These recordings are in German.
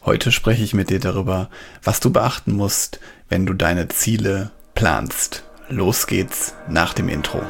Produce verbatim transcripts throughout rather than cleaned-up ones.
Heute spreche ich mit dir darüber, was du beachten musst, wenn du deine Ziele planst. Los geht's nach dem Intro.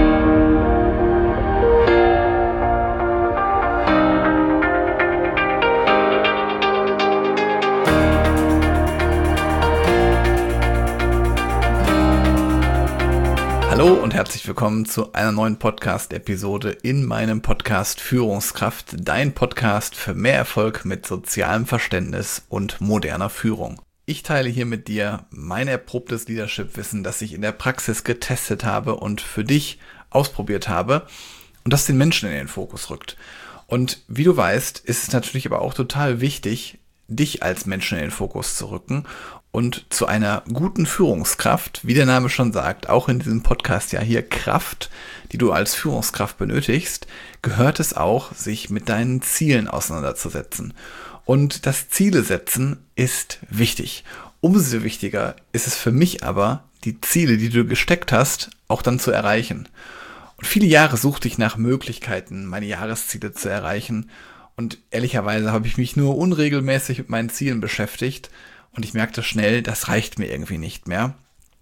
Hallo und herzlich willkommen zu einer neuen Podcast-Episode in meinem Podcast Führungskraft, dein Podcast für mehr Erfolg mit sozialem Verständnis und moderner Führung. Ich teile hier mit dir mein erprobtes Leadership-Wissen, das ich in der Praxis getestet habe und für dich ausprobiert habe und das den Menschen in den Fokus rückt. Und wie du weißt, ist es natürlich aber auch total wichtig, dich als Menschen in den Fokus zu rücken und zu einer guten Führungskraft, wie der Name schon sagt, auch in diesem Podcast ja hier Kraft, die du als Führungskraft benötigst, gehört es auch, sich mit deinen Zielen auseinanderzusetzen. Und das Ziele setzen ist wichtig. Umso wichtiger ist es für mich aber, die Ziele, die du gesteckt hast, auch dann zu erreichen. Und viele Jahre suchte ich nach Möglichkeiten, meine Jahresziele zu erreichen. Und ehrlicherweise habe ich mich nur unregelmäßig mit meinen Zielen beschäftigt. Und ich merkte schnell, das reicht mir irgendwie nicht mehr.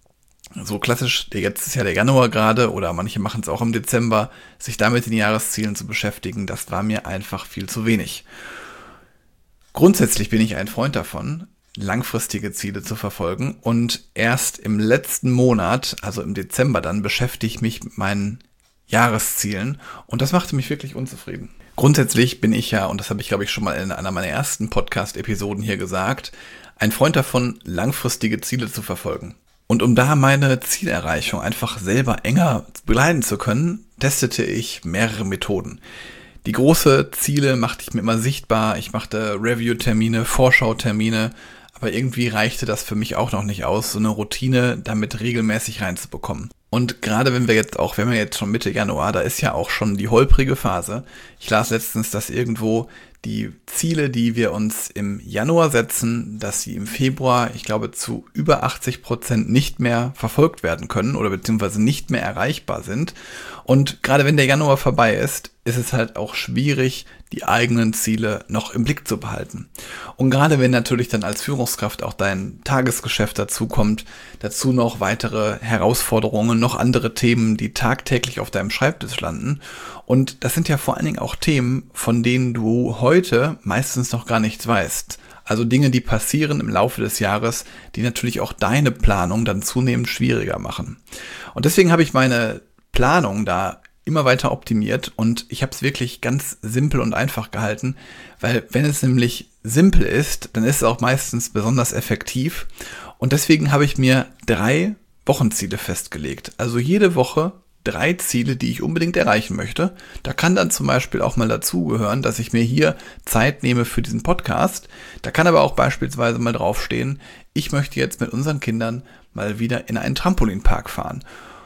So klassisch, jetzt ist ja der Januar gerade oder manche machen es auch im Dezember, sich damit in den Jahreszielen zu beschäftigen, das war mir einfach viel zu wenig. Grundsätzlich bin ich ein Freund davon, langfristige Ziele zu verfolgen und erst im letzten Monat, also im Dezember dann, beschäftige ich mich mit meinen Jahreszielen und das machte mich wirklich unzufrieden. Grundsätzlich bin ich ja, und das habe ich glaube ich schon mal in einer meiner ersten Podcast-Episoden hier gesagt, ein Freund davon, langfristige Ziele zu verfolgen. Und um da meine Zielerreichung einfach selber enger begleiten zu können, testete ich mehrere Methoden. Die große Ziele machte ich mir immer sichtbar, ich machte Review-Termine, Vorschau-Termine, aber irgendwie reichte das für mich auch noch nicht aus, so eine Routine damit regelmäßig reinzubekommen. Und gerade wenn wir jetzt auch, wenn wir jetzt schon Mitte Januar, da ist ja auch schon die holprige Phase. Ich las letztens, dass irgendwo die Ziele, die wir uns im Januar setzen, dass sie im Februar, ich glaube, zu über achtzig Prozent nicht mehr verfolgt werden können oder beziehungsweise nicht mehr erreichbar sind. Und gerade wenn der Januar vorbei ist, ist es halt auch schwierig, die eigenen Ziele noch im Blick zu behalten. Und gerade wenn natürlich dann als Führungskraft auch dein Tagesgeschäft dazukommt, dazu noch weitere Herausforderungen, noch andere Themen, die tagtäglich auf deinem Schreibtisch landen. Und das sind ja vor allen Dingen auch Themen, von denen du heute meistens noch gar nichts weißt. Also Dinge, die passieren im Laufe des Jahres, die natürlich auch deine Planung dann zunehmend schwieriger machen. Und deswegen habe ich meine Planung da immer weiter optimiert und ich habe es wirklich ganz simpel und einfach gehalten, weil wenn es nämlich simpel ist, dann ist es auch meistens besonders effektiv und deswegen habe ich mir drei Wochenziele festgelegt. Also jede Woche drei Ziele, die ich unbedingt erreichen möchte. Da kann dann zum Beispiel auch mal dazugehören, dass ich mir hier Zeit nehme für diesen Podcast. Da kann aber auch beispielsweise mal draufstehen, ich möchte jetzt mit unseren Kindern mal wieder in einen Trampolinpark fahren.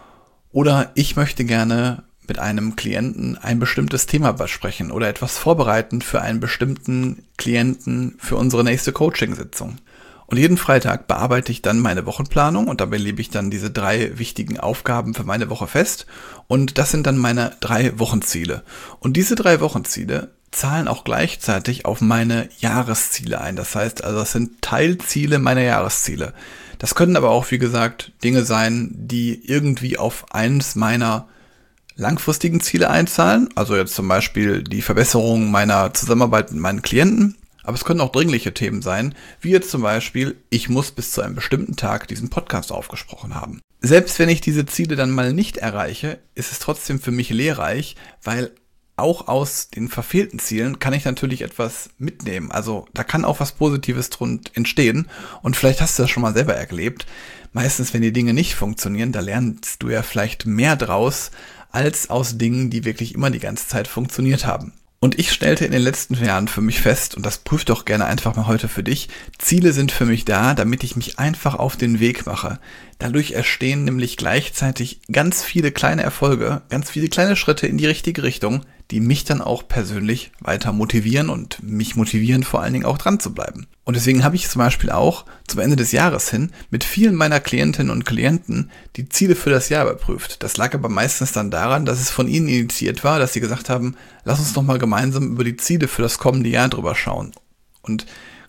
Oder ich möchte gerne mit einem Klienten ein bestimmtes Thema besprechen oder etwas vorbereiten für einen bestimmten Klienten für unsere nächste Coaching-Sitzung. Und jeden Freitag bearbeite ich dann meine Wochenplanung und dabei lebe ich dann diese drei wichtigen Aufgaben für meine Woche fest. Und das sind dann meine drei Wochenziele. Und diese drei Wochenziele zahlen auch gleichzeitig auf meine Jahresziele ein. Das heißt, also das sind Teilziele meiner Jahresziele. Das können aber auch, wie gesagt, Dinge sein, die irgendwie auf eines meiner langfristigen Ziele einzahlen, also jetzt zum Beispiel die Verbesserung meiner Zusammenarbeit mit meinen Klienten, aber es können auch dringliche Themen sein, wie jetzt zum Beispiel, ich muss bis zu einem bestimmten Tag diesen Podcast aufgesprochen haben. Selbst wenn ich diese Ziele dann mal nicht erreiche, ist es trotzdem für mich lehrreich, weil auch aus den verfehlten Zielen kann ich natürlich etwas mitnehmen. Also da kann auch was Positives drin entstehen und vielleicht hast du das schon mal selber erlebt. Meistens, wenn die Dinge nicht funktionieren, da lernst du ja vielleicht mehr draus, als aus Dingen, die wirklich immer die ganze Zeit funktioniert haben. Und ich stellte in den letzten Jahren für mich fest, und das prüf doch gerne einfach mal heute für dich, Ziele sind für mich da, damit ich mich einfach auf den Weg mache. Dadurch entstehen nämlich gleichzeitig ganz viele kleine Erfolge, ganz viele kleine Schritte in die richtige Richtung, die mich dann auch persönlich weiter motivieren und mich motivieren, vor allen Dingen auch dran zu bleiben. Und deswegen habe ich zum Beispiel auch zum Ende des Jahres hin mit vielen meiner Klientinnen und Klienten die Ziele für das Jahr überprüft. Das lag aber meistens dann daran, dass es von ihnen initiiert war, dass sie gesagt haben, lass uns doch mal gemeinsam über die Ziele für das kommende Jahr drüber schauen. Und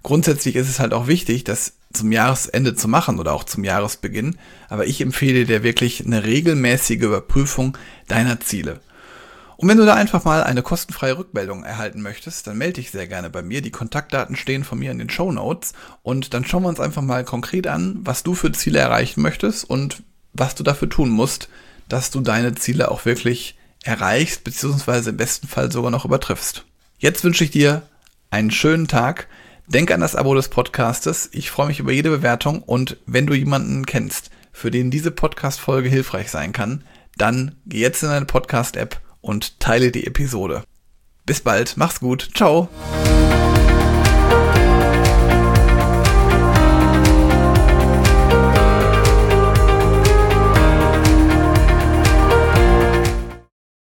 Grundsätzlich ist es halt auch wichtig, das zum Jahresende zu machen oder auch zum Jahresbeginn. Aber ich empfehle dir wirklich eine regelmäßige Überprüfung deiner Ziele. Und wenn du da einfach mal eine kostenfreie Rückmeldung erhalten möchtest, dann melde dich sehr gerne bei mir. Die Kontaktdaten stehen von mir in den Shownotes und dann schauen wir uns einfach mal konkret an, was du für Ziele erreichen möchtest und was du dafür tun musst, dass du deine Ziele auch wirklich erreichst, beziehungsweise im besten Fall sogar noch übertriffst. Jetzt wünsche ich dir einen schönen Tag. Denk an das Abo des Podcastes. Ich freue mich über jede Bewertung und wenn du jemanden kennst, für den diese Podcast-Folge hilfreich sein kann, dann geh jetzt in deine Podcast-App und teile die Episode. Bis bald, mach's gut, ciao!